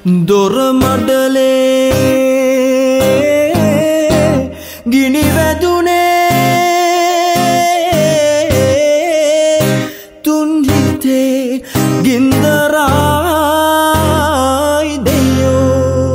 දොරමඩලේ ගිනි වැදුනේ තුන් හිතේ ගින්දරයි දෙයෝ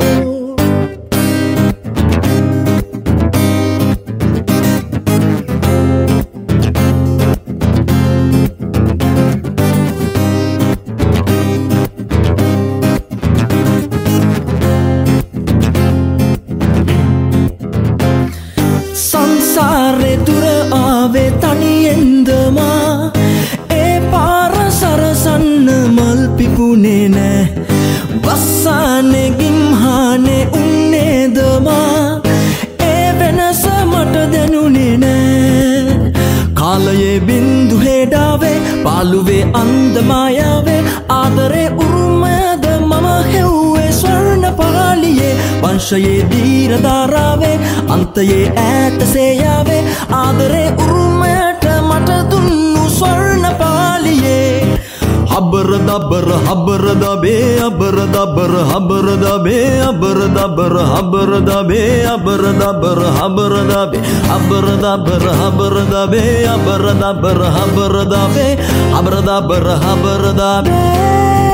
සංසාරේ දුර ආවේ තනියෙන්දමා ඒ පාර සරසන්න මල් පිපුනේ නෑ වස්සානේ ගිම්හානේ උන්නේදමා ඒ වෙනස මට දැනුනේ නෑ කාලයේ බින්දු හෙඩාවේ පාළුවේ අන්දමායාවේ ආදරේ උරුමයද මම හෙව්වේ ස්වර්ණ පාලියේ වංශයේ දීර ධාරාවේ අන්තයේ ඈත සේයාවේ ආදරේ උරුමයට මට දුන්නු ස්වර්ණ පාලියේ හබර දබර හබර දබේ අබර දබර හබර දබේ අබර දබර හබර දබේ අබර දබර හබර දබේ අබර දබර හබර දබේ අබර දබර හබර දබේ අබර දබර හබර දබේ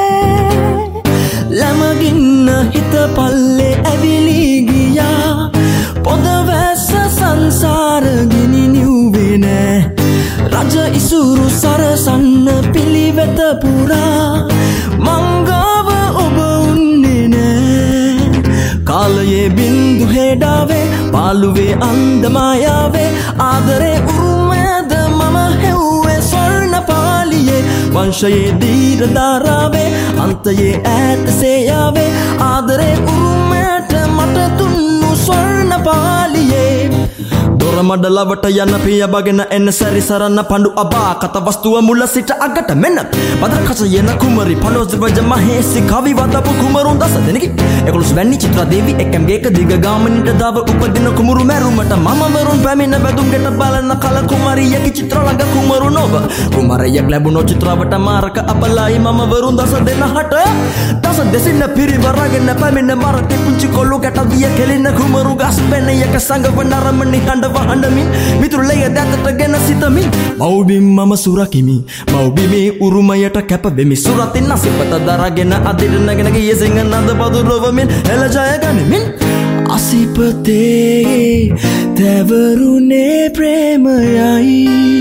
ළමගින්න හිත පල්ලේ ඇවිලී ගියා පොද වැස්ස සංසාර ගිනි නිව්වේ නෑ රජ ඉසුරු සරසන්න පිළිවෙත පුරා මංගාව ඔබ උන්නේ නෑ කාලයේ බින්දු හෙඩාවේ පාළුවේ අන්දමායාවේ ආදරේ උරුමයද මම හෙව්වේ ස්වර්ණ පාලියේ වංශයේ දීර ධාරාවේ අන්තයේ ඈත සේයාවේ ආදරේ උරුමයට මට දුන්නු ස්වර්ණ පාලියේ දොරමඩලවට යන පිය බගෙන එන්න සැරිසරන්න පඬු අබා කත වස්තුව මුල සිට අගට මෙන්න බදරකස යන කුමරි පනෝසවජ මහේසි කවි වදපු කුමරුන් දස දෙනකි 11 වැනි චිත්‍රා දේවි එකම්ගේක දිග ගාමනිට දව උපදින කුමරු මැරුමට මම වරුන් පැමිණ බැදුම් ගෙට බලන කල කුමරියගේ චිත්‍ර ළඟ කුමරු නොව කුමරියක් ලැබුණෝ චිත්‍රවට මාරක අපලයි මම වරුන් දස දෙනහට දස දෙසින්න පිරිවරගෙන පැමිණ මරති පුංචි කොල්ලු ගැට විය කෙලින කුමරු ගස් බැනයක සංගවන රමණි හඬ වහඬමින් මිතුරුලය දැතට ගෙන සිතමින් මව්බිම් මම සුරකිමි මව්බිමේ උරුමයට කැප වෙමි සුරතින් අසිපත දරගෙන අදිට නැගෙන ගියේ සිංහනන්ද පදුරවමින් එළ ජය ගනිමින් අසිපතේ තැවරුනේ ප්‍රේමයයි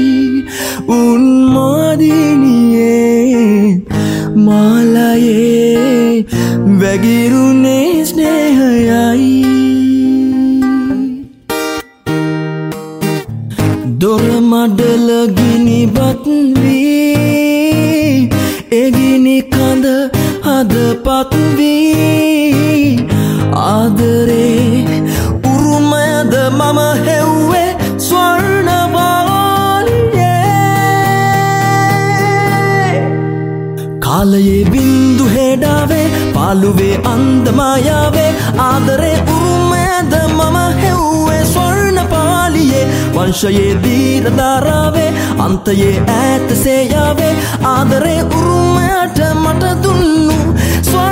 උන්මාදිනියේ මාලයේ වැගිරුනේ ස්නේහයයි දොරමඩල ගිනිබත් වී එගිනි කඳ හදපත් වී ආදරේ උරුමයද මම හෙව්වේ ස්වර්ණ පාලියේ කාලයේ බින්දු හෙඩාවේ පාළුවේ අන්දමායාවේ ආදරේ උරුමයද මම හෙව්වේ ස්වර්ණ පාලියේ වංශයේ දීර ධාරාවේ අන්තයේ ඈත සේයාවේ ආදරේ උරුමයට මට දුන්නු